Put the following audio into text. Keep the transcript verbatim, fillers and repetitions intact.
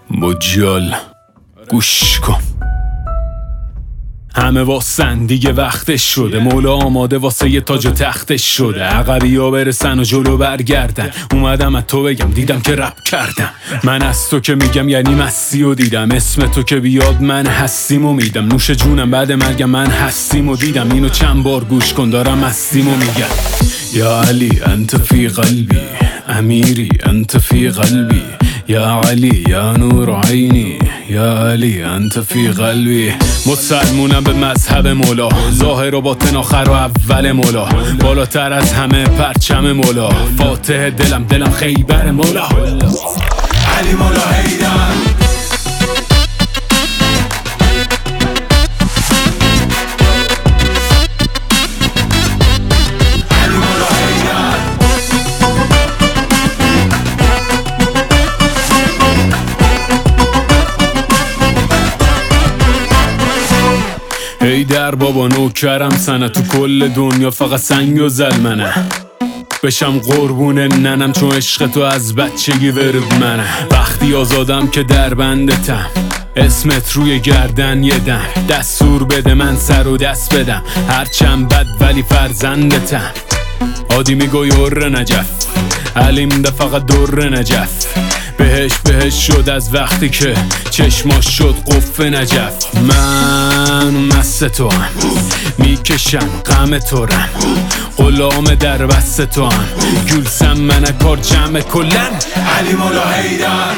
مجال گوش کن، همه واسن دیگه وقتش شده، مولا آماده واسه یه تاج و تختش شده. عقبی ها برسن و جلو برگردن، اومدم از تو بگم دیدم که رپ کردم. من از تو که میگم یعنی مستی و دیدم، اسم تو که بیاد من هستیمو میدم. نوش جونم بعد مرگم من هستیمو دیدم، اینو چند بار گوش کن دارم مستیمو میگم. یا علی انت فی قلبی، امیری انت فی قلبی، یا علی یا نور عینی، یا علی انت فی قلبی. مسلمونم به مذهب مولا، ظاهر و باطن آخر و اول مولا، بالاتر از همه پرچم مولا، فاتح دلم دلم خیبر مولا. علی مولا حیدر، ای در بابا نوکرم سنه، تو کل دنیا فقط سنگ و زلمنه، بشم قربون ننم چون عشق تو از بچگی ورد منه. وقتی آزادم که در بندتم، اسمت روی گردن یه دم، دستور بده من سر و دست بدم، هرچند بد ولی فرزندتم. عادی میگوی ار نجف، علیم ده فقط در نجف، بهش بهش شد از وقتی که چشماش شد قف نجف. من مست تو هم میکشم غم تو رم، غلام در بست تو هم گلسم من کار جمع کلن. علی مولا حیدر.